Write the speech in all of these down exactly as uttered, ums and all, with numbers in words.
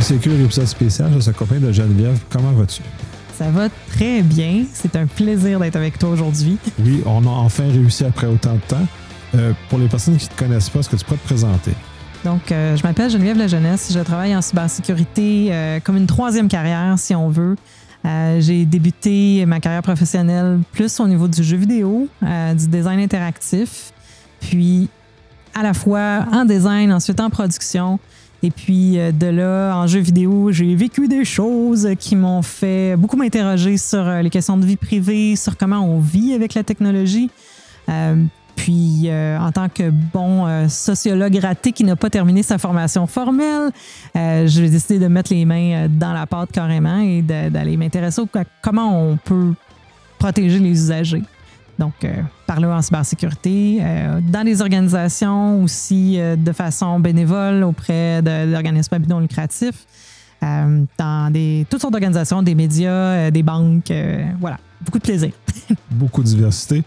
Cybersécure, épisode spécial. Je suis accompagné de Geneviève. Comment vas-tu? Ça va très bien. C'est un plaisir d'être avec toi aujourd'hui. Oui, on a enfin réussi après autant de temps. Euh, pour les personnes qui ne te connaissent pas, est-ce que tu peux te présenter? Donc, euh, je m'appelle Geneviève Lajeunesse. Je travaille en cybersécurité euh, comme une troisième carrière, si on veut. Euh, j'ai débuté ma carrière professionnelle plus au niveau du jeu vidéo, euh, du design interactif, puis à la fois en design, ensuite en production. Et puis euh, de là, en jeu vidéo, j'ai vécu des choses qui m'ont fait beaucoup m'interroger sur euh, les questions de vie privée, sur comment on vit avec la technologie. Euh, Puis, euh, en tant que bon euh, sociologue raté qui n'a pas terminé sa formation formelle, euh, j'ai décidé de mettre les mains dans la pâte carrément et de, d'aller m'intéresser à comment on peut protéger les usagers. Donc, euh, par là en cybersécurité, euh, dans les organisations aussi euh, de façon bénévole auprès de, d'organismes à but non lucratif, euh, dans des, toutes sortes d'organisations, des médias, euh, des banques, euh, voilà, beaucoup de plaisir. Beaucoup de diversité.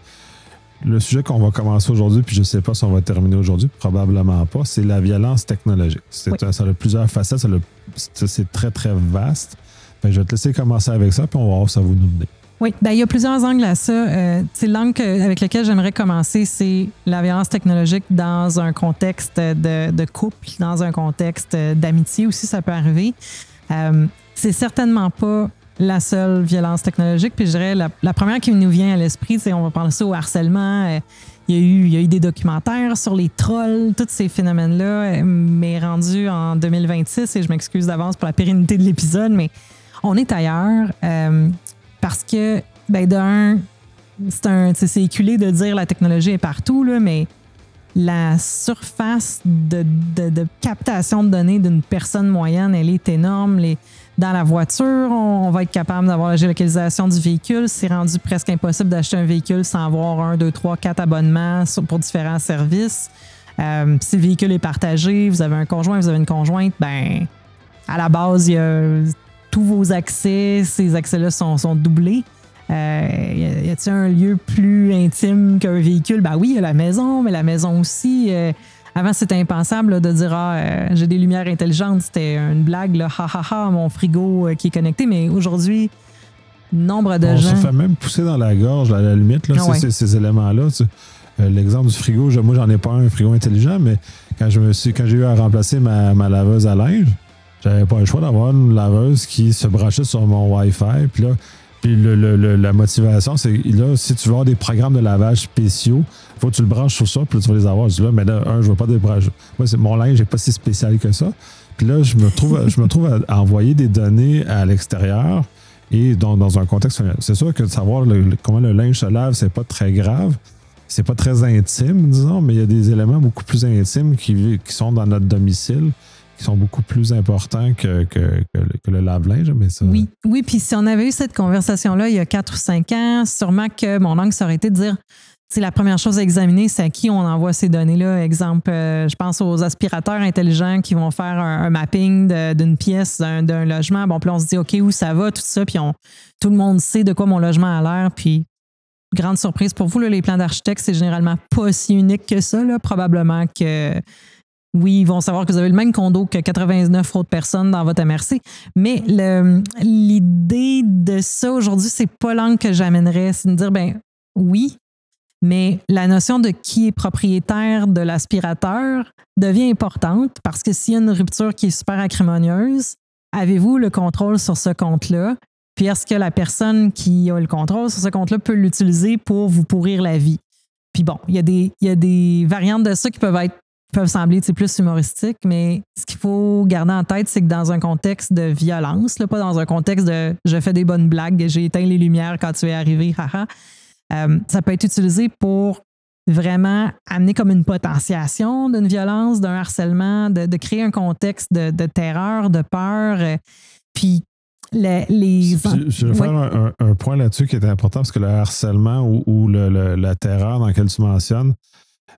Le sujet qu'on va commencer aujourd'hui, puis je ne sais pas si on va terminer aujourd'hui, probablement pas, c'est la violence technologique. C'est, oui. Ça a plusieurs facettes, ça a, c'est très, très vaste. Fait que je vais te laisser commencer avec ça, puis on va voir où ça va nous mener. Oui, bien, il y a plusieurs angles à ça. Euh, l'angle avec lequel j'aimerais commencer, c'est la violence technologique dans un contexte de, de couple, dans un contexte d'amitié aussi, ça peut arriver. Euh, c'est certainement pas la seule violence technologique. Puis je dirais, la, la première qui nous vient à l'esprit, c'est on va penser au harcèlement. Euh, il, y a eu, il y a eu des documentaires sur les trolls, tous ces phénomènes-là, mais rendus en deux mille vingt-six, et je m'excuse d'avance pour la pérennité de l'épisode, mais on est ailleurs euh, parce que, ben d'un, c'est, un, c'est éculé de dire la technologie est partout, là, mais la surface de, de, de captation de données d'une personne moyenne, elle est énorme. Les, Dans la voiture, on, on va être capable d'avoir la géolocalisation du véhicule. C'est rendu presque impossible d'acheter un véhicule sans avoir un, deux, trois, quatre abonnements sur, pour différents services. Euh, si le véhicule est partagé, vous avez un conjoint, vous avez une conjointe, ben à la base, il y a tous vos accès. Ces accès-là sont, sont doublés. Euh, y a-t-il un lieu plus intime qu'un véhicule? Ben oui, il y a la maison, mais la maison aussi... Euh, Avant, c'était impensable là, de dire « Ah, euh, j'ai des lumières intelligentes ». C'était une blague, là, « Ha, ha, ha, mon frigo euh, qui est connecté ». Mais aujourd'hui, nombre de on gens... On se fait même pousser dans la gorge, à la limite, là, ah ouais. ces, ces éléments-là. Tu sais, euh, l'exemple du frigo, je, moi, j'en ai pas un, un frigo intelligent, mais quand, je me suis, quand j'ai eu à remplacer ma, ma laveuse à linge, j'avais pas le choix d'avoir une laveuse qui se branchait sur mon Wi-Fi. Puis là, Puis le, le, le, la motivation, c'est là, si tu veux avoir des programmes de lavage spéciaux, il faut que tu le branches sur ça, puis là, tu vas les avoir. Je dis là, mais là, un, je veux pas des branches. Moi, c'est, mon linge n'est pas si spécial que ça. Puis là, je me trouve, je me trouve à, à envoyer des données à l'extérieur et dans, dans un contexte. C'est sûr que de savoir le, comment le linge se lave, c'est pas très grave. C'est pas très intime, disons, mais il y a des éléments beaucoup plus intimes qui, qui sont dans notre domicile, qui sont beaucoup plus importants que, que, que, le, que le lave-linge. Mais ça... Oui, oui, puis si on avait eu cette conversation-là il y a quatre ou cinq ans, sûrement que mon angle ça aurait été de dire, c'est la première chose à examiner, c'est à qui on envoie ces données-là. Exemple, euh, je pense aux aspirateurs intelligents qui vont faire un, un mapping de, d'une pièce, d'un, d'un logement. Bon, puis on se dit, OK, où ça va, tout ça, puis on, tout le monde sait de quoi mon logement a l'air, puis grande surprise pour vous, là, les plans d'architecte, c'est généralement pas si unique que ça, là. Probablement que... Oui, ils vont savoir que vous avez le même condo que quatre-vingt-neuf autres personnes dans votre M R C. Mais le, l'idée de ça aujourd'hui, c'est pas l'angle que j'amènerais. C'est de dire, ben oui, mais la notion de qui est propriétaire de l'aspirateur devient importante parce que s'il y a une rupture qui est super acrimonieuse, avez-vous le contrôle sur ce compte-là? Puis est-ce que la personne qui a le contrôle sur ce compte-là peut l'utiliser pour vous pourrir la vie? Puis bon, il y a des, il y a des variantes de ça qui peuvent être peuvent sembler plus humoristiques, mais ce qu'il faut garder en tête, c'est que dans un contexte de violence, là, pas dans un contexte de « je fais des bonnes blagues, j'ai éteint les lumières quand tu es arrivé, haha », euh, ça peut être utilisé pour vraiment amener comme une potentiation d'une violence, d'un harcèlement, de, de créer un contexte de, de terreur, de peur, euh, puis les... les... Je, je vais faire ouais. un, un point là-dessus qui est important, parce que le harcèlement ou, ou le, le, la terreur dans laquelle tu mentionnes,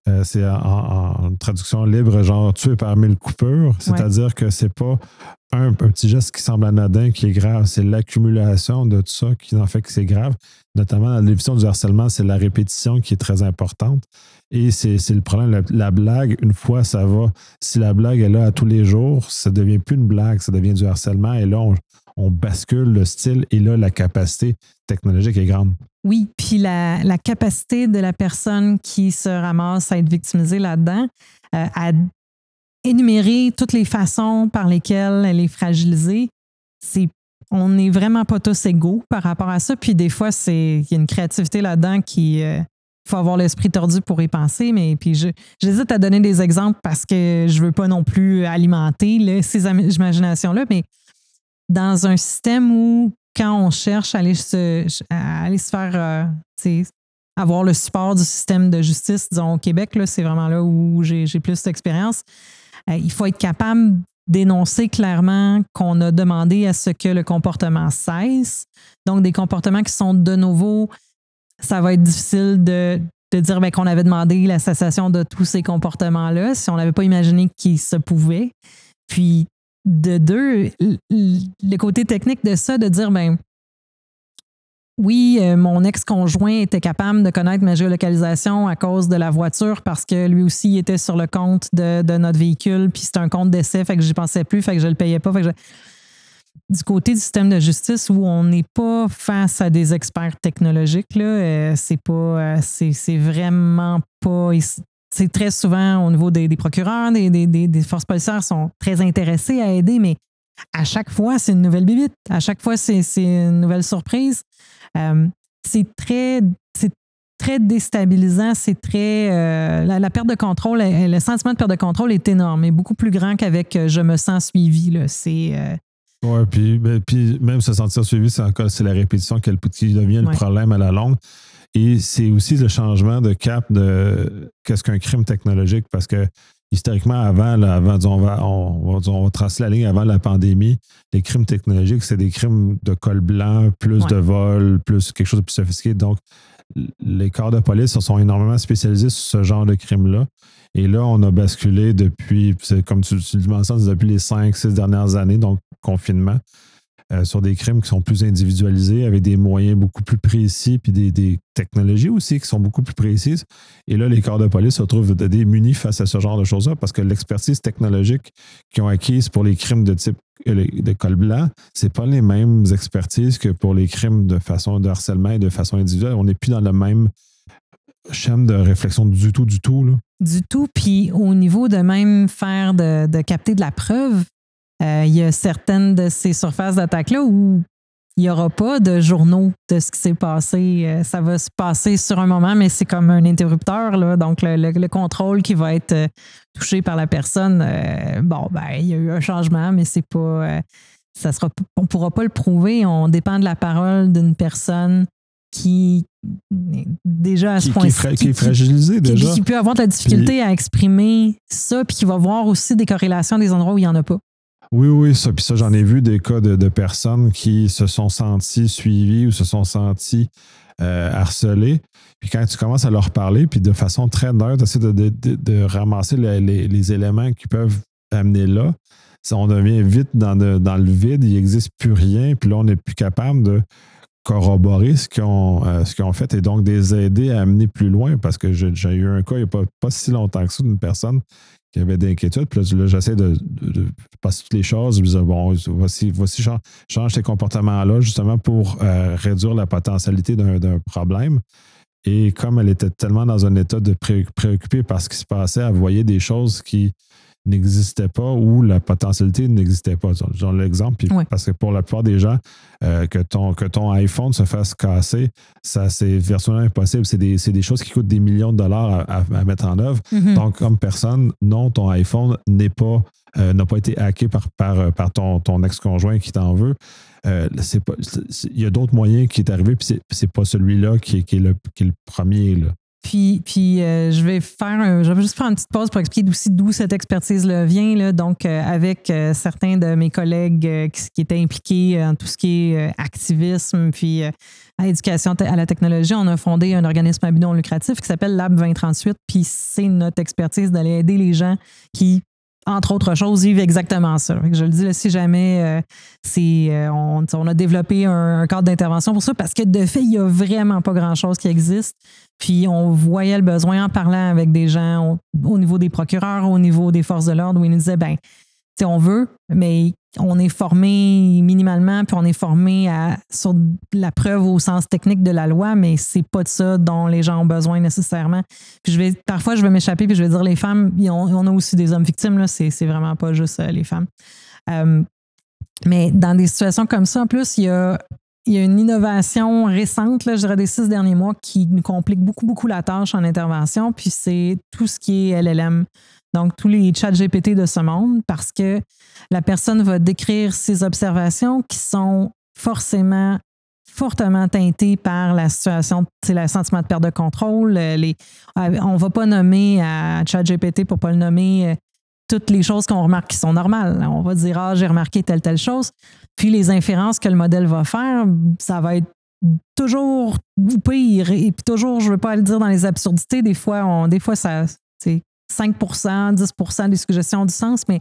Euh, c'est en, en traduction libre, genre tuer par mille coupures. C'est-à-dire ouais. que c'est pas un, un petit geste qui semble anodin qui est grave, c'est l'accumulation de tout ça qui en fait que c'est grave. Notamment dans la définition du harcèlement, c'est la répétition qui est très importante. Et c'est, c'est le problème. La, la blague, une fois, ça va. Si la blague est là à tous les jours, ça ne devient plus une blague, ça devient du harcèlement. Et là, on, on bascule le style et là, la capacité technologique est grande. Oui, puis la, la capacité de la personne qui se ramasse à être victimisée là-dedans, euh, à énumérer toutes les façons par lesquelles elle est fragilisée, c'est, on n'est vraiment pas tous égaux par rapport à ça. Puis des fois, c'est, il y a une créativité là-dedans qui... Euh, il faut avoir l'esprit tordu pour y penser, mais puis je, j'hésite à donner des exemples parce que je veux pas non plus alimenter là, ces imaginations-là, mais dans un système où, quand on cherche à aller se, à aller se faire, euh, avoir le support du système de justice, disons au Québec, là, c'est vraiment là où j'ai, j'ai plus d'expérience, euh, il faut être capable d'énoncer clairement qu'on a demandé à ce que le comportement cesse. Donc, des comportements qui sont de nouveau... Ça va être difficile de, de dire ben, qu'on avait demandé la cessation de tous ces comportements-là si on n'avait pas imaginé qu'ils se pouvaient. Puis, de deux, le côté technique de ça, de dire, ben oui, mon ex-conjoint était capable de connaître ma géolocalisation à cause de la voiture parce que lui aussi il était sur le compte de, de notre véhicule, puis c'est un compte d'essai, fait que j'y pensais plus, fait que je le payais pas, fait que je... Du côté du système de justice où on n'est pas face à des experts technologiques, là, euh, c'est pas, euh, c'est, c'est vraiment pas. C'est très souvent au niveau des, des procureurs, des, des, des forces policières sont très intéressés à aider, mais à chaque fois, c'est une nouvelle bibite. À chaque fois, c'est, c'est une nouvelle surprise. Euh, c'est très. C'est très déstabilisant, c'est très... Euh, la, la perte de contrôle, le sentiment de perte de contrôle est énorme, et beaucoup plus grand qu'avec euh, « je me sens suivi ». Là. C'est... Euh, Oui, puis, puis même se sentir suivi, c'est, encore, c'est la répétition qui devient le ouais. problème à la longue. Et c'est aussi le changement de cap de qu'est-ce qu'un crime technologique, parce que historiquement, avant, là, avant on, va, on, on va tracer la ligne avant la pandémie, les crimes technologiques, c'est des crimes de col blanc, plus ouais. de vol, plus quelque chose de plus sophistiqué. Donc, les corps de police se sont énormément spécialisés sur ce genre de crimes-là. Et là, on a basculé depuis, c'est comme tu, tu le mentionnes, depuis les cinq six dernières années, donc confinement, euh, sur des crimes qui sont plus individualisés, avec des moyens beaucoup plus précis, puis des, des technologies aussi qui sont beaucoup plus précises. Et là, les corps de police se trouvent démunis face à ce genre de choses-là, parce que l'expertise technologique qu'ils ont acquise pour les crimes de type de col blanc, c'est pas les mêmes expertises que pour les crimes de façon de harcèlement et de façon individuelle. On n'est plus dans le même chaîne de réflexion du tout, du tout. Là. Du tout. Puis au niveau de même faire de, de capter de la preuve, euh, il y a certaines de ces surfaces d'attaque-là où il n'y aura pas de journaux de ce qui s'est passé. Euh, ça va se passer sur un moment, mais c'est comme un interrupteur. Là. Donc, le, le, le contrôle qui va être euh, touché par la personne, euh, bon, ben, il y a eu un changement, mais c'est pas... Euh, ça sera, on ne pourra pas le prouver. On dépend de la parole d'une personne qui déjà à ce qui, point qui, est fra- qui, qui est fragilisé qui, déjà. Qui peut avoir de la difficulté puis, à exprimer ça, puis qui va voir aussi des corrélations des endroits où il n'y en a pas. Oui, oui, ça. Puis ça, j'en ai vu des cas de, de personnes qui se sont senties suivies ou se sont senties euh, harcelées. Puis quand tu commences à leur parler, puis de façon très neutre, d'essayer de, de, de, de ramasser les, les, les éléments qui peuvent amener là, ça, on devient vite dans, de, dans le vide, il n'existe plus rien, puis là, on n'est plus capable de corroborer ce qu'ils ont, euh, ce qu'ils ont fait et donc de les aider à amener plus loin, parce que j'ai, j'ai eu un cas il n'y a pas, pas si longtemps que ça d'une personne qui avait d'inquiétude. Puis là, là j'essaie de, de, de passer toutes les choses. Je me disais, bon, voici, voici change, change ces comportements-là justement pour euh, réduire la potentialité d'un, d'un problème. Et comme elle était tellement dans un état de pré, préoccupée par ce qui se passait, elle voyait des choses qui n'existait pas ou la potentialité n'existait pas. Genre l'exemple, puis, oui. Parce que pour la plupart des gens, euh, que, ton, que ton iPhone se fasse casser, ça, c'est virtuellement impossible. C'est des, c'est des choses qui coûtent des millions de dollars à, à, à mettre en œuvre. Mm-hmm. Donc, comme personne, non, ton iPhone n'est pas, euh, n'a pas été hacké par, par, par ton, ton ex-conjoint qui t'en veut. Euh, c'est pas, c'est, il y a d'autres moyens qui est arrivé, puis c'est, c'est pas celui-là qui est, qui est, le, qui est le premier, là. Puis, puis euh, je vais faire un, je vais juste faire une petite pause pour expliquer aussi d'où cette expertise-là vient. Là. Donc, euh, avec euh, certains de mes collègues euh, qui, qui étaient impliqués en tout ce qui est euh, activisme, puis euh, à éducation à la technologie, on a fondé un organisme à but non lucratif qui s'appelle Lab vingt trente-huit. Puis c'est notre expertise d'aller aider les gens qui, entre autres choses, vivent exactement ça. Je le dis, là, si jamais euh, c'est, euh, on, on a développé un, un cadre d'intervention pour ça, parce que de fait, il n'y a vraiment pas grand-chose qui existe. Puis on voyait le besoin en parlant avec des gens au, au niveau des procureurs, au niveau des forces de l'ordre, où ils nous disaient, ben, tu sais, on veut, mais on est formé minimalement, puis on est formé à, sur la preuve au sens technique de la loi, mais c'est pas de ça dont les gens ont besoin nécessairement. Puis je vais, parfois, je vais m'échapper, puis je vais dire les femmes, on, on a aussi des hommes victimes, là, c'est, c'est vraiment pas juste euh, les femmes. Euh, mais dans des situations comme ça, en plus, il y a, il y a une innovation récente, là, je dirais des six derniers mois, qui nous complique beaucoup, beaucoup la tâche en intervention, puis c'est tout ce qui est L L M. Donc, tous les chats G P T de ce monde, parce que la personne va décrire ses observations qui sont forcément fortement teintées par la situation, c'est le sentiment de perte de contrôle. Les, on ne va pas nommer à ChatGPT pour ne pas le nommer toutes les choses qu'on remarque qui sont normales. On va dire, ah, j'ai remarqué telle, telle chose. Puis les inférences que le modèle va faire, ça va être toujours pire. Et puis toujours, je ne veux pas le dire dans les absurdités, des fois, on, des fois ça, c'est cinq pour cent, dix pour cent des suggestions ont du sens, mais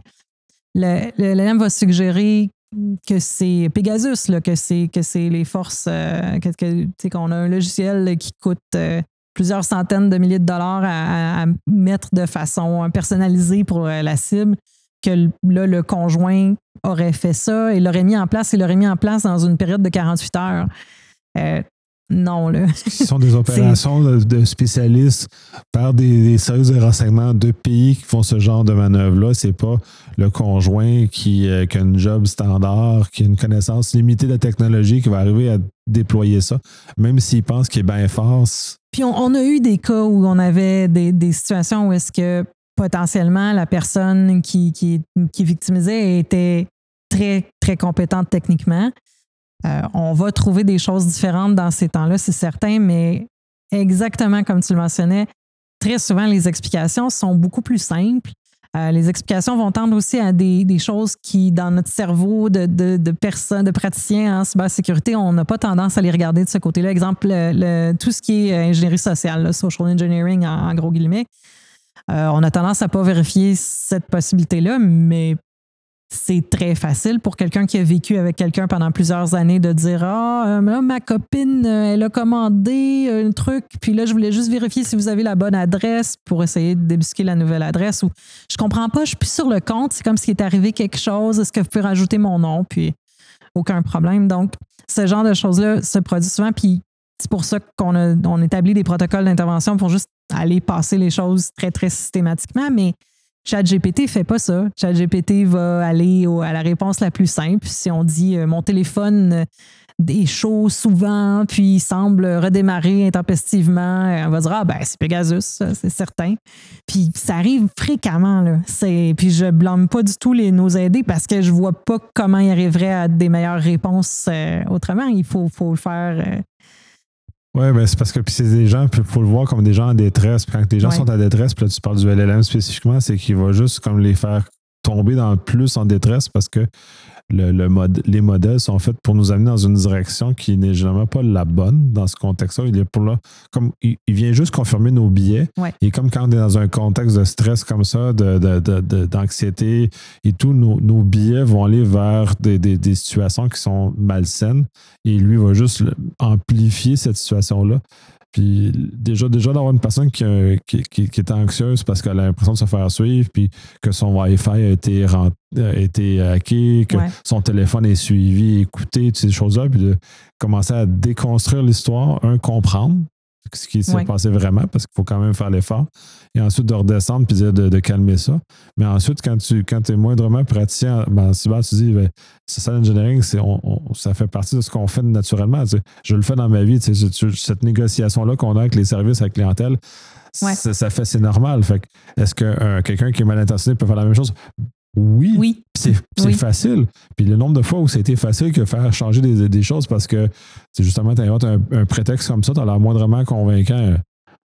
le, le, l'L M va suggérer que c'est Pegasus, là, que, c'est, que c'est les forces, euh, que, que, qu'on a un logiciel qui coûte euh, plusieurs centaines de milliers de dollars à, à mettre de façon personnalisée pour euh, la cible, que là, le conjoint aurait fait ça et l'aurait mis en place et l'aurait mis en place dans une période de quarante-huit heures. Euh, Non, là. Ce sont des opérations de, de spécialistes par des, des services de renseignement de pays qui font ce genre de manœuvre-là. C'est pas le conjoint qui, euh, qui a une job standard, qui a une connaissance limitée de la technologie qui va arriver à déployer ça, même s'il pense qu'il est bien fort. Puis on, on a eu des cas où on avait des, des situations où est-ce que potentiellement la personne qui, qui, qui victimisait était très, très compétente techniquement. Euh, on va trouver des choses différentes dans ces temps-là, c'est certain, mais exactement comme tu le mentionnais, très souvent, les explications sont beaucoup plus simples. Euh, les explications vont tendre aussi à des, des choses qui, dans notre cerveau de, de, de personnes, de praticiens en cybersécurité, on n'a pas tendance à les regarder de ce côté-là. Exemple, le, le, tout ce qui est ingénierie sociale, là, social engineering en, en gros guillemets, euh, on a tendance à ne pas vérifier cette possibilité-là, mais c'est très facile pour quelqu'un qui a vécu avec quelqu'un pendant plusieurs années de dire « Ah, là, ma copine, elle a commandé un truc, puis là, je voulais juste vérifier si vous avez la bonne adresse pour essayer de débusquer la nouvelle adresse. » Ou « Je comprends pas, je suis plus sur le compte, c'est comme s'il est arrivé quelque chose, est-ce que vous pouvez rajouter mon nom? » Puis aucun problème. Donc, ce genre de choses-là se produit souvent, puis c'est pour ça qu'on a, on établit des protocoles d'intervention pour juste aller passer les choses très, très systématiquement, mais ChatGPT ne fait pas ça. ChatGPT va aller au, à la réponse la plus simple. Si on dit euh, « mon téléphone est chaud souvent, puis il semble redémarrer intempestivement », on va dire « ah ben c'est Pegasus, c'est certain ». Puis ça arrive fréquemment, là. C'est, puis je blâme pas du tout les, nos aidés parce que je vois pas comment ils arriveraient à des meilleures réponses euh, autrement. Il faut, faut le faire... Euh, Oui, ben c'est parce que puis c'est des gens, il faut le voir comme des gens en détresse. Puis quand les gens ouais. sont en détresse, puis là tu parles du L L M spécifiquement, c'est qu'il va juste comme les faire tomber dans le plus en détresse parce que le, le mode, les modèles sont faits pour nous amener dans une direction qui n'est généralement pas la bonne dans ce contexte-là. Il est pour là, comme il, il vient juste confirmer nos biais. Ouais. Et comme quand on est dans un contexte de stress comme ça, de, de, de, de, d'anxiété et tout, nos, nos biais vont aller vers des, des, des situations qui sont malsaines. Et lui va juste amplifier cette situation-là. Puis déjà, déjà d'avoir une personne qui, qui, qui, qui est anxieuse parce qu'elle a l'impression de se faire suivre, puis que son Wi-Fi a été, rent, a été hacké, que ouais. son téléphone est suivi, écouté, toutes ces choses-là, puis de commencer à déconstruire l'histoire, un, comprendre ce qui s'est ouais. passé vraiment, parce qu'il faut quand même faire l'effort, et ensuite de redescendre puis de, de, de calmer ça. Mais ensuite, quand tu quand es moindrement praticien ben, en cyber, tu dis, ben, social engineering, c'est, on, on, ça fait partie de ce qu'on fait naturellement. Tu sais, je le fais dans ma vie, tu sais, cette négociation-là qu'on a avec les services, avec la clientèle, ouais. ça, ça fait, c'est normal. Fait que, est-ce que euh, quelqu'un qui est mal intentionné peut faire la même chose? Oui, oui. c'est, c'est oui. facile. Puis le nombre de fois où ça a été facile que faire changer des, des choses parce que c'est justement, tu inventes un, un prétexte comme ça, tu as l'air moindrement convaincant.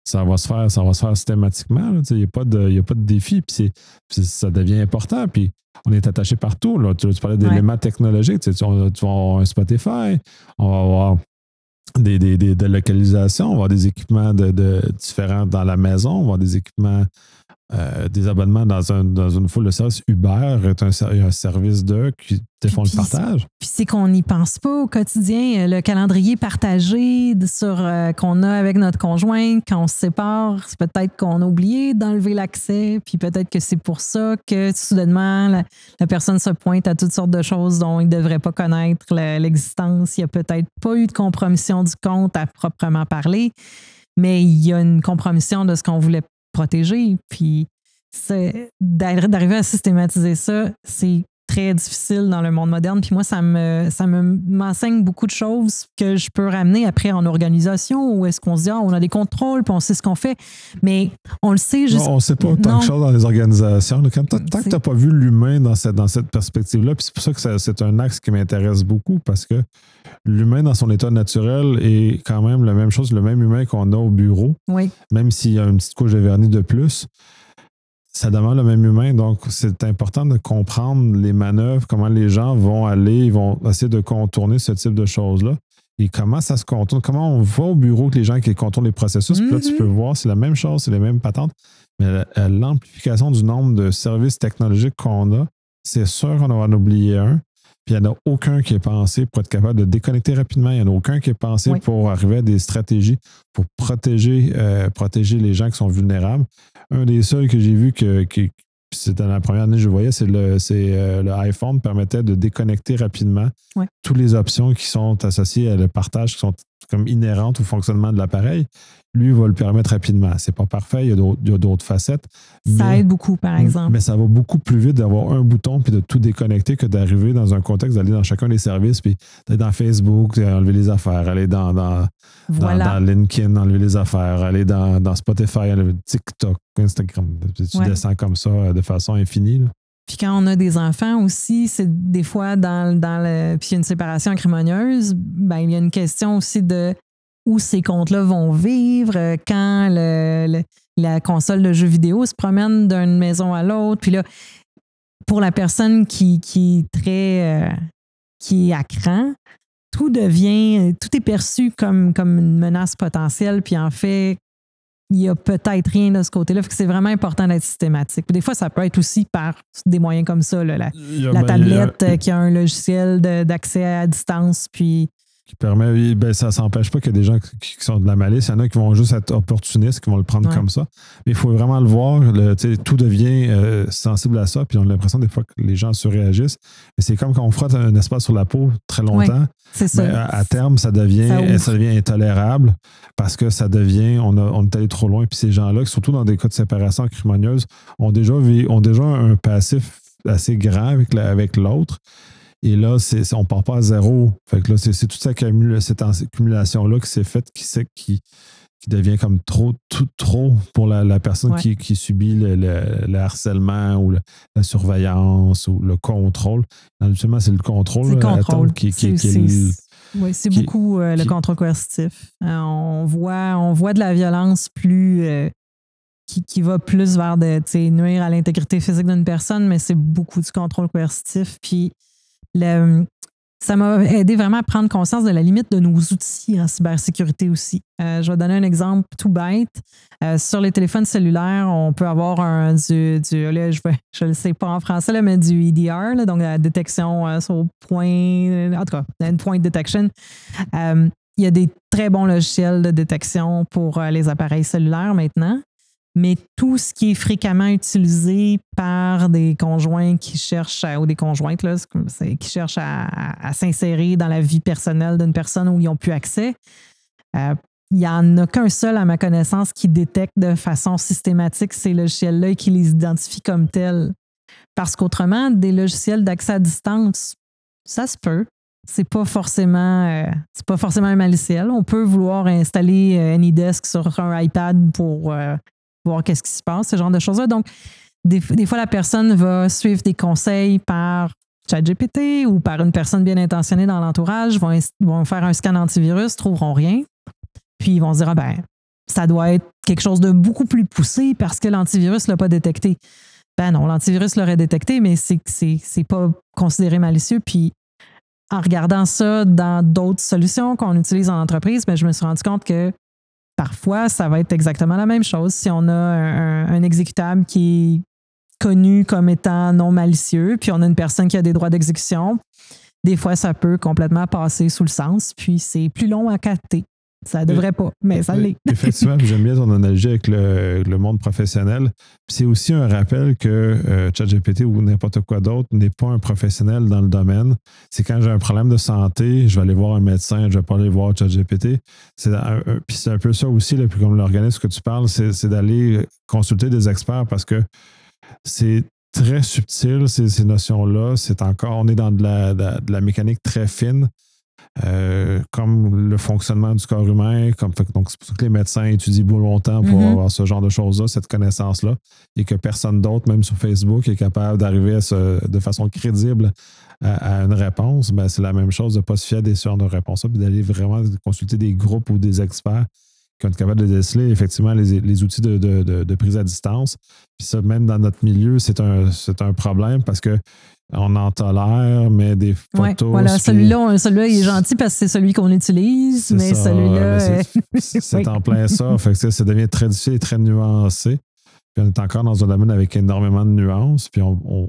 ça va se faire, ça va se faire systématiquement. Il n'y a, pas de, y a pas de défi. Puis, c'est, puis ça devient important. Puis on est attaché partout. Là. Tu, tu parlais d'éléments ouais. technologiques. Tu, sais, on, tu vas avoir un Spotify, on va avoir des, des, des, des localisations, on va avoir des équipements de, de, différents dans la maison, on va avoir des équipements, euh, des abonnements dans, un, dans une foule de services. Uber est un, un service d'eux qui te font le partage. Puis c'est qu'on n'y pense pas au quotidien. Le calendrier partagé sur, euh, qu'on a avec notre conjoint, quand on se sépare, c'est peut-être qu'on a oublié d'enlever l'accès, puis peut-être que c'est pour ça que soudainement, la, la personne se pointe à toutes sortes de choses dont il ne devrait pas connaître la, l'existence. Il n'y a peut-être pas eu de compromission du compte à proprement parler, mais il y a une compromission de ce qu'on voulait protéger. Puis c'est, d'arriver à systématiser ça, c'est très difficile dans le monde moderne. Puis moi, ça me ça me, m'enseigne beaucoup de choses que je peux ramener après en organisation, où est-ce qu'on se dit, ah, on a des contrôles, puis on sait ce qu'on fait. Mais on le sait juste... Non, on ne sait pas tant de choses dans les organisations. Quand tant que tu n'as pas vu l'humain dans cette, dans cette perspective-là, puis c'est pour ça que ça, c'est un axe qui m'intéresse beaucoup, parce que l'humain, dans son état naturel, est quand même la même chose, le même humain qu'on a au bureau. Oui. Même s'il y a une petite couche de vernis de plus, ça demande le même humain. Donc, c'est important de comprendre les manœuvres, comment les gens vont aller, ils vont essayer de contourner ce type de choses-là. Et comment ça se contourne, comment on va au bureau que les gens qui contournent les processus. Mm-hmm. Puis là, tu peux voir, c'est la même chose, c'est les mêmes patentes, mais l'amplification du nombre de services technologiques qu'on a, c'est sûr qu'on va en oublier un. Puis il n'y en a aucun qui est pensé pour être capable de déconnecter rapidement. Il n'y en a aucun qui est pensé oui. pour arriver à des stratégies pour protéger, euh, protéger les gens qui sont vulnérables. Un des seuls que j'ai vu que, que c'était dans la première année que je voyais, c'est le, c'est, euh, le iPhone permettait de déconnecter rapidement oui. toutes les options qui sont associées à le partage, qui sont comme inhérentes au fonctionnement de l'appareil. Lui va le permettre rapidement. C'est pas parfait, il y a d'autres, il y a d'autres facettes. Ça mais, aide beaucoup, par exemple. Mais ça va beaucoup plus vite d'avoir un bouton puis de tout déconnecter que d'arriver dans un contexte, d'aller dans chacun des services, puis d'aller dans Facebook, enlever les affaires, aller dans, dans, voilà. dans, dans LinkedIn, enlever les affaires, aller dans, dans Spotify, enlever TikTok, Instagram. Tu ouais. descends comme ça de façon infinie. Là. Puis quand on a des enfants aussi, c'est des fois dans, dans le. Puis il y a une séparation acrimonieuse, ben, il y a une question aussi de où ces comptes-là vont vivre, quand le, le, la console de jeux vidéo se promène d'une maison à l'autre. Puis là, pour la personne qui, qui est très. Euh, qui est à cran, tout devient. Tout est perçu comme, comme une menace potentielle. Puis en fait, il n'y a peut-être rien de ce côté-là. Fait que c'est vraiment important d'être systématique. Puis des fois, ça peut être aussi par des moyens comme ça. Là, la a, la tablette a... qui a un logiciel de, d'accès à distance, puis. Qui permet, ben ça ne s'empêche pas qu'il y a des gens qui, qui sont de la malice. Il y en a qui vont juste être opportunistes, qui vont le prendre ouais. comme ça. Mais il faut vraiment le voir. Le, tout devient euh, sensible à ça. Puis on a l'impression des fois que les gens surréagissent. Mais c'est comme quand on frotte un espace sur la peau très longtemps. Ouais, c'est ça. Ben, à, à terme, ça devient, ça, ça devient intolérable parce que ça devient, on, a, on est allé trop loin. Puis ces gens-là, surtout dans des cas de séparation acrimonieuse, ont déjà, ont déjà un passif assez grand avec, la, avec l'autre. Et là, c'est, c'est, on ne part pas à zéro. Fait que là, c'est, c'est toute cette, accumul- cette accumulation-là qui s'est faite, qui, qui, qui devient comme trop, tout trop pour la, la personne ouais. qui, qui subit le, le, le harcèlement ou le, la surveillance ou le contrôle. Habituellement, c'est le contrôle. C'est le contrôle. Là, qui, qui, qui, qui, oui, c'est qui, beaucoup euh, le qui, contrôle coercitif. Euh, on, voit, on voit de la violence plus... Euh, Qui, qui va plus vers de nuire à l'intégrité physique d'une personne, mais c'est beaucoup du contrôle coercitif. Puis le, ça m'a aidé vraiment à prendre conscience de la limite de nos outils en cybersécurité aussi. Euh, je vais donner un exemple tout bête. Euh, sur les téléphones cellulaires, on peut avoir un du, du là, je ne le sais pas en français, là, mais du E D R, là, donc la détection euh, sur point, en tout cas, une point detection. Euh, il y a des très bons logiciels de détection pour euh, les appareils cellulaires maintenant. Mais tout ce qui est fréquemment utilisé par des conjoints qui cherchent, à, ou des conjointes là, c'est, qui cherchent à, à, à s'insérer dans la vie personnelle d'une personne où ils n'ont plus accès, euh, il n'y en a qu'un seul, à ma connaissance, qui détecte de façon systématique ces logiciels-là et qui les identifie comme tels. Parce qu'autrement, des logiciels d'accès à distance, ça se peut. C'est pas forcément, euh, c'est pas forcément un maliciel. On peut vouloir installer euh, AnyDesk sur un iPad pour... Euh, voir qu'est-ce qui se passe, ce genre de choses-là. Donc, des, des fois, la personne va suivre des conseils par ChatGPT ou par une personne bien intentionnée dans l'entourage, vont, vont faire un scan antivirus, trouveront rien, puis ils vont se dire, ah ben, ça doit être quelque chose de beaucoup plus poussé parce que l'antivirus ne l'a pas détecté. Ben non, l'antivirus l'aurait détecté, mais c'est, c'est, c'est pas considéré malicieux. Puis en regardant ça dans d'autres solutions qu'on utilise en entreprise, ben, je me suis rendu compte que parfois, ça va être exactement la même chose. Si on a un, un exécutable qui est connu comme étant non malicieux, puis on a une personne qui a des droits d'exécution, des fois, ça peut complètement passer sous le sens, puis c'est plus long à capter. Ça devrait pas, mais ça l'est. Effectivement, j'aime bien ton analogie avec le, le monde professionnel. Puis c'est aussi un rappel que euh, ChatGPT ou n'importe quoi d'autre n'est pas un professionnel dans le domaine. C'est quand j'ai un problème de santé, je vais aller voir un médecin, je ne vais pas aller voir ChatGPT. C'est un, un, puis c'est un peu ça aussi, là, puis comme l'organisme que tu parles, c'est, c'est d'aller consulter des experts parce que c'est très subtil, ces, ces notions-là. C'est encore, on est dans de la, de la, de la mécanique très fine. Euh, comme le fonctionnement du corps humain, comme, donc c'est pour ça que les médecins étudient beaucoup longtemps pour mm-hmm. avoir ce genre de choses-là, cette connaissance-là, et que personne d'autre, même sur Facebook, est capable d'arriver à ce, de façon crédible à, à une réponse. Ben, c'est la même chose de ne pas se fier des sur de réponse, puis d'aller vraiment consulter des groupes ou des experts qui sont capables de déceler effectivement les, les outils de, de, de, de prise à distance. Puis ça, même dans notre milieu, c'est un, c'est un problème parce que on en tolère, mais des photos... Ouais, voilà, celui-là, celui-là, il est gentil parce que c'est celui qu'on utilise, c'est mais ça, celui-là... Mais c'est c'est oui. en plein ça. Fait que ça, ça devient très difficile et très nuancé. Puis on est encore dans un domaine avec énormément de nuances. Puis on, on,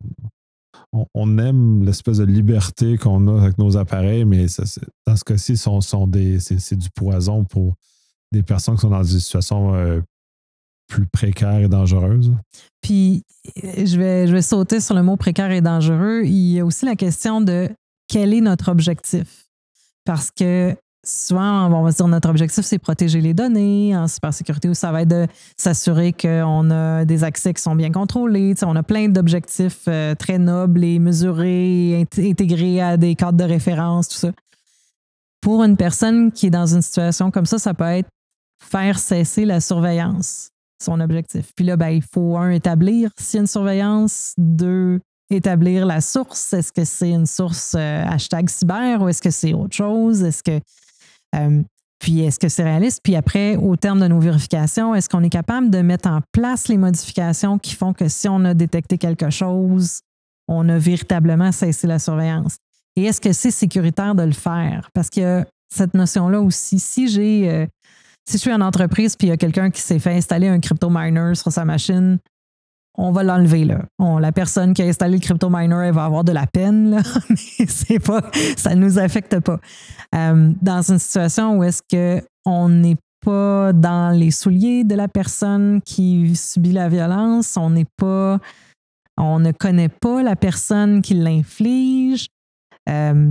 on, on aime l'espèce de liberté qu'on a avec nos appareils, mais ça, dans ce cas-ci, sont, sont des, c'est, c'est du poison pour des personnes qui sont dans des situations... Euh, plus précaire et dangereuse. Puis, je vais, je vais sauter sur le mot précaire et dangereux. Il y a aussi la question de quel est notre objectif? Parce que souvent, on va se dire notre objectif, c'est protéger les données en cybersécurité, ou ça va être de s'assurer qu'on a des accès qui sont bien contrôlés. Tu sais, on a plein d'objectifs euh, très nobles et mesurés, int- intégrés à des cadres de référence, tout ça. Pour une personne qui est dans une situation comme ça, ça peut être faire cesser la surveillance. Son objectif. Puis là, ben, il faut, un, établir s'il y a une surveillance, deux, établir la source. Est-ce que c'est une source euh, hashtag cyber ou est-ce que c'est autre chose? Est-ce que, euh, puis est-ce que c'est réaliste? Puis après, au terme de nos vérifications, est-ce qu'on est capable de mettre en place les modifications qui font que si on a détecté quelque chose, on a véritablement cessé la surveillance? Et est-ce que c'est sécuritaire de le faire? Parce qu'il y a cette notion-là aussi. Si j'ai... Euh, Si je suis en entreprise puis il y a quelqu'un qui s'est fait installer un crypto miner sur sa machine, on va l'enlever, là. On, la personne qui a installé le crypto miner, elle va avoir de la peine, là, mais c'est pas, ça ne nous affecte pas. Euh, dans une situation où est-ce qu'on n'est pas dans les souliers de la personne qui subit la violence, on n'est pas, on ne connaît pas la personne qui l'inflige. Euh,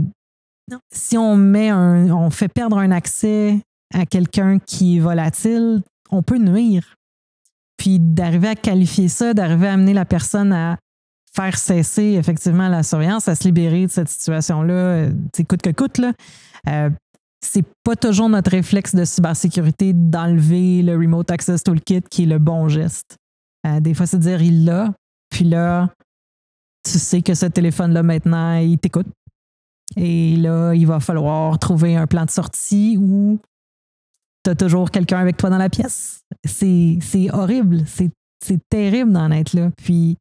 si on met un, on fait perdre un accès à quelqu'un qui est volatile, on peut nuire. Puis d'arriver à qualifier ça, d'arriver à amener la personne à faire cesser effectivement la surveillance, à se libérer de cette situation-là, c'est coûte que coûte, là. Euh, c'est pas toujours notre réflexe de cybersécurité d'enlever le Remote Access Toolkit qui est le bon geste. Euh, des fois, c'est de dire il l'a, puis là, tu sais que ce téléphone-là maintenant, il t'écoute. Et là, il va falloir trouver un plan de sortie où tu as toujours quelqu'un avec toi dans la pièce. C'est, c'est horrible. C'est, c'est terrible d'en être là. Puis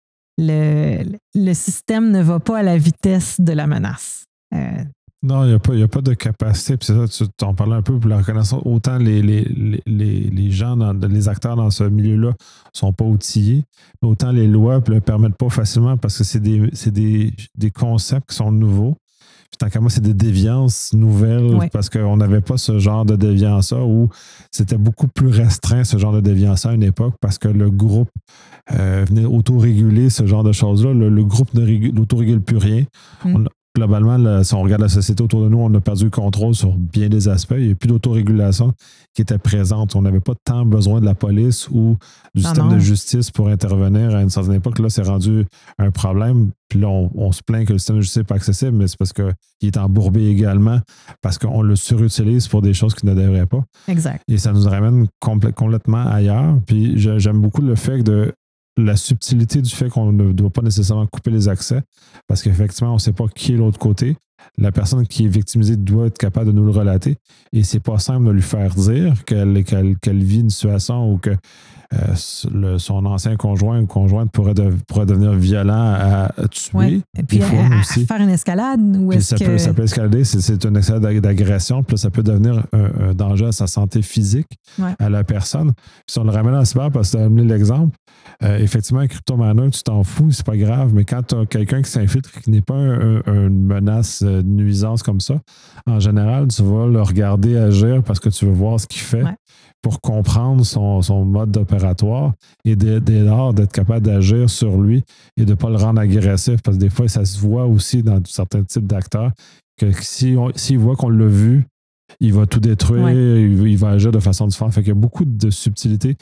le, le système ne va pas à la vitesse de la menace. Euh, non, il n'y a pas, il y a pas de capacité. Puis c'est ça, tu en parlais un peu pour la reconnaissance. Autant les, les, les, les gens, dans, les acteurs dans ce milieu-là ne sont pas outillés, autant les lois ne le permettent pas facilement parce que c'est des, c'est des, des concepts qui sont nouveaux. Puis tant qu'à moi, c'est des déviances nouvelles oui. parce qu'on n'avait pas ce genre de déviance-là où c'était beaucoup plus restreint, ce genre de déviance-là à une époque parce que le groupe euh, venait autoréguler ce genre de choses-là. Le, le groupe ne régule, n'autorégule plus rien. Mm. On, globalement, là, si on regarde la société autour de nous, on a perdu le contrôle sur bien des aspects. Il n'y a plus d'autorégulation qui était présente. On n'avait pas tant besoin de la police ou du non, système non. de justice pour intervenir à une certaine époque. Là, c'est rendu un problème. Puis là, on, on se plaint que le système de justice n'est pas accessible, mais c'est parce qu'il est embourbé également, parce qu'on le surutilise pour des choses qui ne devraient pas. Exact. Et ça nous ramène complè- complètement ailleurs. Puis j'aime beaucoup le fait de la subtilité du fait qu'on ne doit pas nécessairement couper les accès, parce qu'effectivement, on ne sait pas qui est l'autre côté. la personne qui est victimisée doit être capable de nous le relater. Et c'est pas simple de lui faire dire qu'elle, qu'elle, qu'elle vit une situation où que euh, le, son ancien conjoint ou conjointe pourrait, de, pourrait devenir violent à, à tuer. Ouais. Et puis, à, à, à faire une escalade. Ou est-ce ça, que... peut, ça peut escalader, c'est, c'est une escalade d'agression, puis là, ça peut devenir un, un danger à sa santé physique, ouais. à la personne. Puis si on le ramène en cyber, parce que tu as amené l'exemple, euh, effectivement, crypto-miner, tu t'en fous, c'est pas grave, mais quand tu as quelqu'un qui s'infiltre qui n'est pas un, un, une menace de nuisance comme ça, en général, tu vas le regarder agir parce que tu veux voir ce qu'il fait. Ouais. Pour comprendre son, son mode opératoire et dès, dès lors d'être capable d'agir sur lui et de ne pas le rendre agressif. Parce que des fois, ça se voit aussi dans certains types d'acteurs que si on, s'il voit qu'on l'a vu, il va tout détruire, ouais. il, il va agir de façon différente. Fait qu'il y a beaucoup de subtilités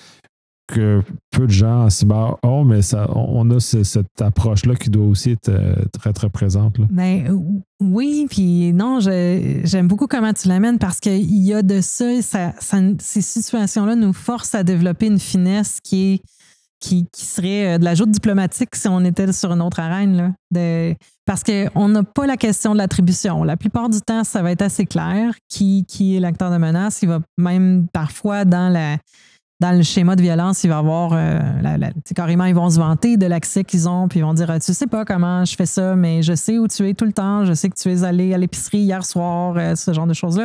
que peu de gens en cyber ont, mais ça, on a ce, cette approche-là qui doit aussi être très, très présente. Là. Ben, oui, puis non, je, j'aime beaucoup comment tu l'amènes parce qu'il y a de ça, ça, ça, ces situations-là nous forcent à développer une finesse qui est qui, qui serait de la joute diplomatique si on était sur une autre arène. Là, de, parce qu'on n'a pas la question de l'attribution. La plupart du temps, ça va être assez clair qui, qui est l'acteur de menace. Il va même parfois dans la Dans le schéma de violence, il va y avoir, euh, la, la, carrément, ils vont se vanter de l'accès qu'ils ont, puis ils vont dire, tu sais pas comment je fais ça, mais je sais où tu es tout le temps, je sais que tu es allé à l'épicerie hier soir, euh, ce genre de choses-là.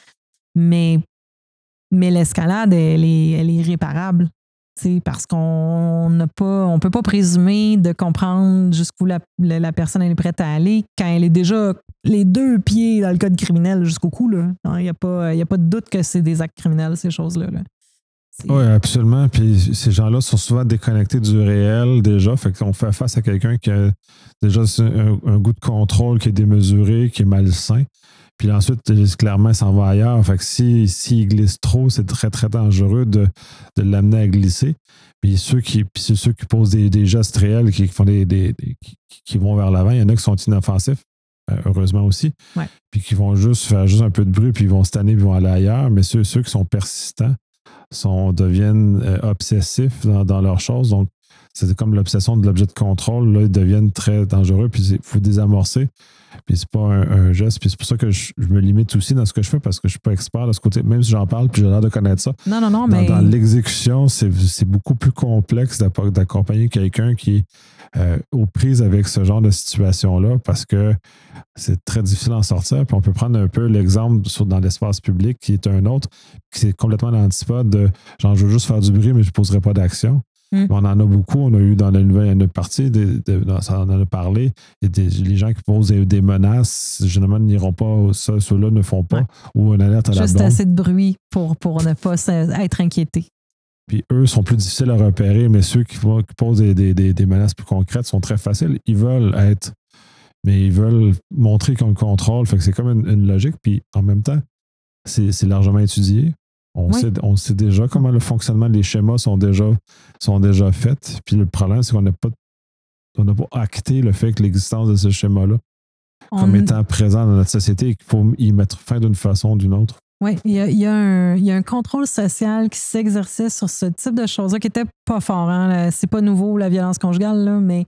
Mais, mais l'escalade, elle est, elle est irréparable, parce qu'on n'a pas, on peut pas présumer de comprendre jusqu'où la, la, la personne elle est prête à aller quand elle est déjà les deux pieds dans le code criminel jusqu'au cou. Il n'y a pas, y a pas de doute que c'est des actes criminels, ces choses-là. Là. Oui, absolument. Puis ces gens-là sont souvent déconnectés du réel déjà. Fait qu'on fait face à quelqu'un qui a déjà un, un goût de contrôle qui est démesuré, qui est malsain. Puis ensuite, clairement, il s'en va ailleurs. Fait que s'il si, si glisse trop, c'est très, très dangereux de, de l'amener à glisser. Puis ceux qui, puis ceux qui posent des, des gestes réels, qui font des, des, des qui, qui vont vers l'avant, il y en a qui sont inoffensifs, heureusement aussi. Ouais. Puis qui vont juste faire juste un peu de bruit, puis ils vont se tanner, puis ils vont aller ailleurs. Mais ceux, ceux qui sont persistants, Sont, deviennent euh, obsessifs dans, dans leurs choses. Donc, c'est comme l'obsession de l'objet de contrôle. Là, ils deviennent très dangereux, puis il faut désamorcer. Puis c'est pas un, un geste. Puis c'est pour ça que je, je me limite aussi dans ce que je fais, parce que je suis pas expert de ce côté. Même si j'en parle, puis j'ai l'air de connaître ça. Non, non, non, dans, mais... Dans l'exécution, c'est, c'est beaucoup plus complexe d'accompagner quelqu'un qui est euh, aux prises avec ce genre de situation-là, parce que c'est très difficile d'en sortir. Puis on peut prendre un peu l'exemple sur, dans l'espace public, qui est un autre, qui est complètement l'antipode de genre, je veux juste faire du bruit, mais je ne poserai pas d'action. Mm. On en a beaucoup. On a eu dans la nouvelle partie, de, de, de, ça en a parlé, et des, les gens qui posent des, des menaces, généralement, n'iront pas, ça, ceux-là ne font pas, ouais. ou une alerte à la bombe. Juste assez de bruit pour, pour ne pas être inquiétés. Puis eux sont plus difficiles à repérer, mais ceux qui, qui posent des, des, des, des menaces plus concrètes sont très faciles. Ils veulent être, mais ils veulent montrer qu'ils ont le contrôle. Fait que c'est comme une, une logique. Puis en même temps, c'est, c'est largement étudié. On, oui. sait, on sait déjà comment le fonctionnement, les schémas sont déjà, sont déjà faits. Puis le problème, c'est qu'on n'a pas, on n'a pas acté le fait que l'existence de ce schéma-là, on... comme étant présent dans notre société, et qu'il faut y mettre fin d'une façon ou d'une autre. Oui, il y a, il y a un, il y a un contrôle social qui s'exerçait sur ce type de choses-là qui n'était pas fort. Hein? C'est pas nouveau, la violence conjugale, là, mais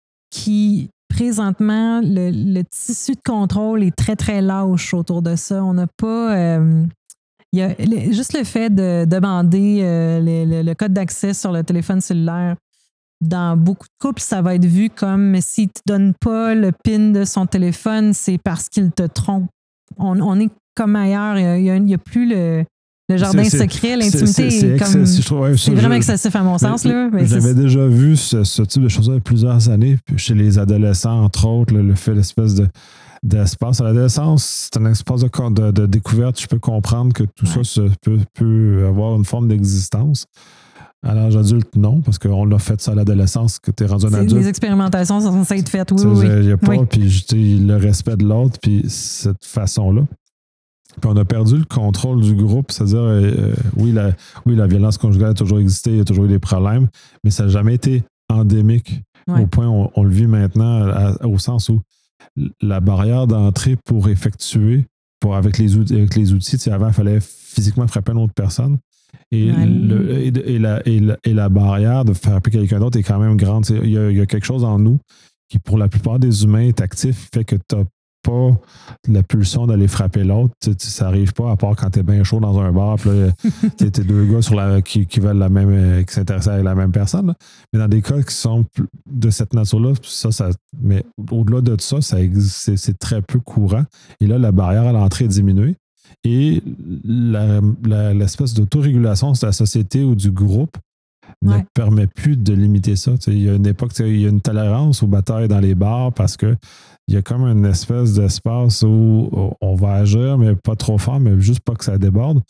qui, présentement, le, le tissu de contrôle est très, très lâche autour de ça. On n'a pas... Euh, il y a le, juste le fait de demander euh, le, le, le code d'accès sur le téléphone cellulaire. Dans beaucoup de couples, ça va être vu comme mais s'il ne te donne pas le PIN de son téléphone, c'est parce qu'il te trompe. On, on est comme ailleurs. Il n'y a, a, a plus le, le jardin c'est, secret, l'intimité. C'est, c'est, c'est, comme, excessif, ouais, c'est vraiment je, excessif à mon mais, sens. Là, mais j'avais c'est... déjà vu ce, ce type de choses il y a plusieurs années, chez les adolescents, entre autres, le, le fait l'espèce de, d'espace. À l'adolescence, c'est un espace de, de, de découverte. Je peux comprendre que tout ouais. ça se, peut, peut avoir une forme d'existence. À l'âge adulte, non, parce qu'on l'a fait ça à l'adolescence, que tu es rendu un adulte. Les expérimentations sont censées être faites, oui, oui. Il n'y a pas, oui. puis le respect de l'autre, puis cette façon-là. Puis on a perdu le contrôle du groupe, c'est-à-dire, euh, oui, la, oui, la violence conjugale a toujours existé, il y a toujours eu des problèmes, mais ça n'a jamais été endémique ouais. au point où on, on le vit maintenant, à, au sens où la barrière d'entrée pour effectuer, pour, avec, les outils, avec les outils, tu sais, avant, il fallait physiquement frapper une autre personne. Et, ouais. le, et, et, la, et, la, et la barrière de frapper quelqu'un d'autre est quand même grande. Il y, a, il y a quelque chose en nous qui, pour la plupart des humains, est actif, fait que tu pas la pulsion d'aller frapper l'autre. Tu, tu, ça n'arrive pas, à part quand t'es bien chaud dans un bar, puis là, t'es, t'es deux gars sur la, qui, qui veulent la même, qui s'intéressent à la même personne. Là. Mais dans des cas qui sont de cette nature-là, ça, ça mais au-delà de ça, ça c'est, c'est très peu courant. Et là, la barrière à l'entrée est diminuée. Et la, la, l'espèce d'autorégulation de la société ou du groupe ne ouais. permet plus de limiter ça. T'sais, il y a une époque, il y a une tolérance aux batailles dans les bars parce que il y a comme une espèce d'espace où on va agir, mais pas trop fort, mais juste pas que ça déborde.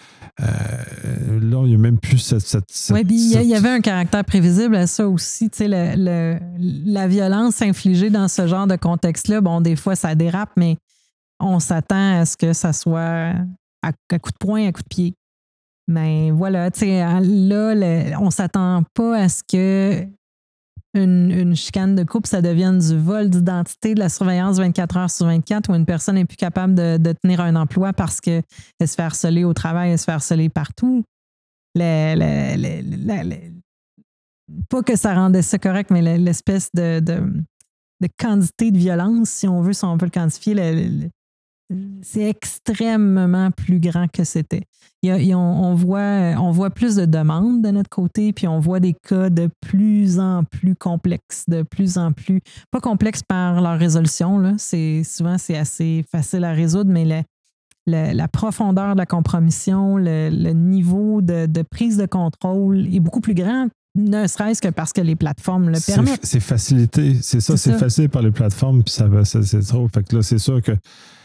Euh, là, il n'y a même plus cette... cette, cette oui, puis il cette... y avait un caractère prévisible à ça aussi. Tu sais, le, le, la violence infligée dans ce genre de contexte-là, bon, des fois, ça dérape, mais on s'attend à ce que ça soit à, à coup de poing, à coup de pied. Mais voilà, tu sais, là, le, on s'attend pas à ce que une, une chicane de couple, ça devienne du vol d'identité, de la surveillance vingt-quatre heures sur vingt-quatre, où une personne n'est plus capable de, de tenir un emploi parce qu'elle se fait harceler au travail, elle se fait harceler partout. Le, le, le, le, le, pas que ça rendait ça correct, mais l'espèce de, de, de quantité de violence, si on veut, si on peut le quantifier, le, le, c'est extrêmement plus grand que c'était. Il y a, il y a, on, voit, on voit plus de demandes de notre côté, puis on voit des cas de plus en plus complexes, de plus en plus... Pas complexes par leur résolution, là. C'est, souvent, c'est assez facile à résoudre, mais le, le, la profondeur de la compromission, le, le niveau de, de prise de contrôle est beaucoup plus grand, ne serait-ce que parce que les plateformes le permettent. C'est, c'est facilité. C'est ça, c'est, c'est ça. Facile par les plateformes, puis ça, c'est, c'est trop. Fait que là, c'est sûr que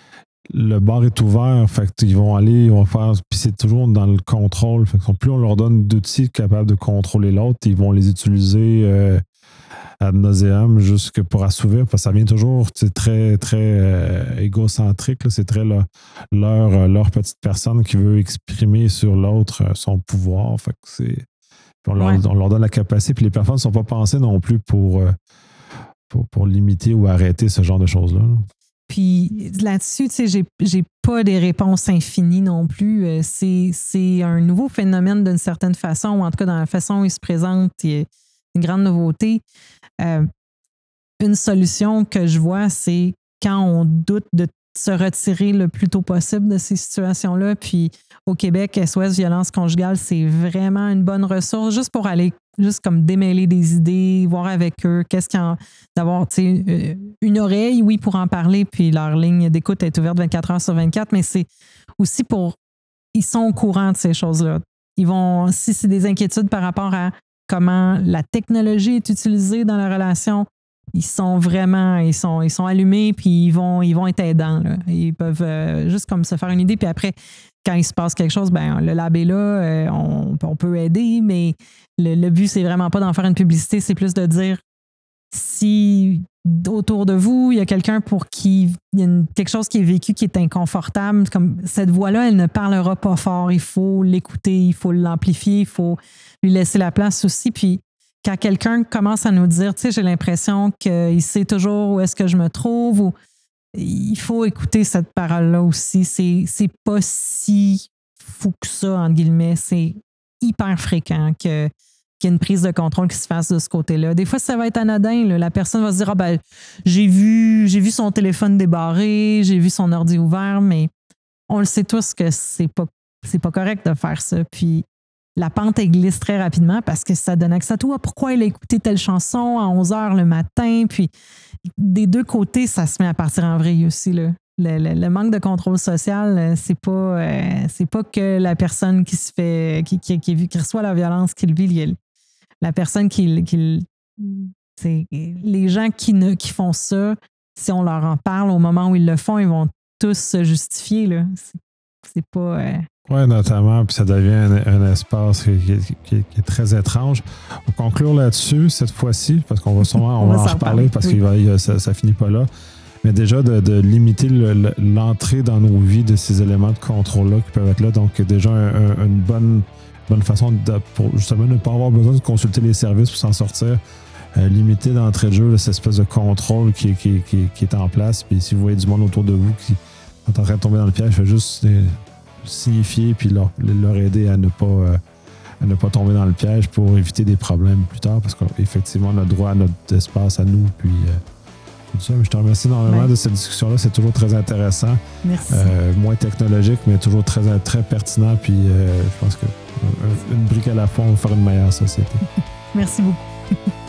le bar est ouvert, fait qu'ils vont aller, ils vont faire, puis c'est toujours dans le contrôle. Fait que plus on leur donne d'outils capables de contrôler l'autre, ils vont les utiliser euh, ad nauseam jusque pour assouvir, parce que ça vient toujours très, très euh, égocentrique. Là. C'est très là, leur, leur petite personne qui veut exprimer sur l'autre son pouvoir. Fait que c'est, on, leur, ouais. on leur donne la capacité, puis les personnes ne sont pas pensées non plus pour, euh, pour, pour limiter ou arrêter ce genre de choses-là. Là. Puis là-dessus, tu sais, j'ai, j'ai pas des réponses infinies non plus. C'est, c'est un nouveau phénomène d'une certaine façon, ou en tout cas dans la façon où il se présente, il y a une grande nouveauté. Euh, une solution que je vois, c'est quand on doute de se retirer le plus tôt possible de ces situations-là. Puis au Québec, S O S Violence Conjugale, c'est vraiment une bonne ressource juste pour aller juste comme démêler des idées, voir avec eux, qu'est-ce qu'il y a, d'avoir, tu sais, une oreille, oui, pour en parler, puis leur ligne d'écoute est ouverte vingt-quatre heures sur vingt-quatre, mais c'est aussi pour, ils sont au courant de ces choses-là. Ils vont, si c'est des inquiétudes par rapport à comment la technologie est utilisée dans la relation, ils sont vraiment, ils sont, ils sont allumés, puis ils vont, ils vont être aidants, là. Ils peuvent euh, juste comme se faire une idée, puis après, quand il se passe quelque chose, ben le lab est là, euh, on, on peut aider, mais le, le but, c'est vraiment pas d'en faire une publicité, c'est plus de dire si autour de vous, il y a quelqu'un pour qui il y a une, quelque chose qui est vécu qui est inconfortable, comme cette voix-là, elle ne parlera pas fort, il faut l'écouter, il faut l'amplifier, il faut lui laisser la place aussi, puis quand quelqu'un commence à nous dire, tu sais, j'ai l'impression qu'il sait toujours où est-ce que je me trouve, ou il faut écouter cette parole-là aussi. C'est, c'est pas si fou que ça, entre guillemets. C'est hyper fréquent que, qu'il y ait une prise de contrôle qui se fasse de ce côté-là. Des fois, ça va être anodin. Là. La personne va se dire, ah ben, j'ai vu, j'ai vu son téléphone débarré, j'ai vu son ordi ouvert, mais on le sait tous que c'est pas, c'est pas correct de faire ça. Puis, la pente, elle glisse très rapidement parce que ça donne accès à toi. Pourquoi il a écouté telle chanson à onze heures le matin? Puis, des deux côtés, ça se met à partir en vrille aussi. Là. Le, le, le manque de contrôle social, c'est pas, euh, c'est pas que la personne qui se fait, qui, qui, qui, qui reçoit la violence qui le vit. La personne qui, qui c'est, les gens qui, ne, qui font ça, si on leur en parle au moment où ils le font, ils vont tous se justifier. Là. C'est, c'est pas... Euh, Oui, notamment, puis ça devient un, un espace qui, qui, qui, qui est très étrange. On va conclure là-dessus cette fois-ci, parce qu'on va sûrement on, on va, va en reparler, parce oui. que ça, ça finit pas là. Mais déjà, de, de limiter le, le, l'entrée dans nos vies de ces éléments de contrôle-là qui peuvent être là. Donc, déjà, un, un, une bonne, bonne façon de, pour justement ne pas avoir besoin de consulter les services pour s'en sortir. Euh, limiter d'entrée de jeu là, cette espèce de contrôle qui, qui, qui, qui est en place. Puis si vous voyez du monde autour de vous qui est en train de tomber dans le piège, faites juste... Euh, signifier puis leur, leur aider à ne pas euh, à ne pas tomber dans le piège pour éviter des problèmes plus tard parce qu'effectivement on a droit à notre espace à nous puis euh, Ça, mais je te remercie énormément ouais. de cette discussion-là. C'est toujours très intéressant. Merci. Euh, moins technologique, mais toujours très, très pertinent. Puis euh, je pense qu'une brique à la fois, on va faire une meilleure société. Merci beaucoup.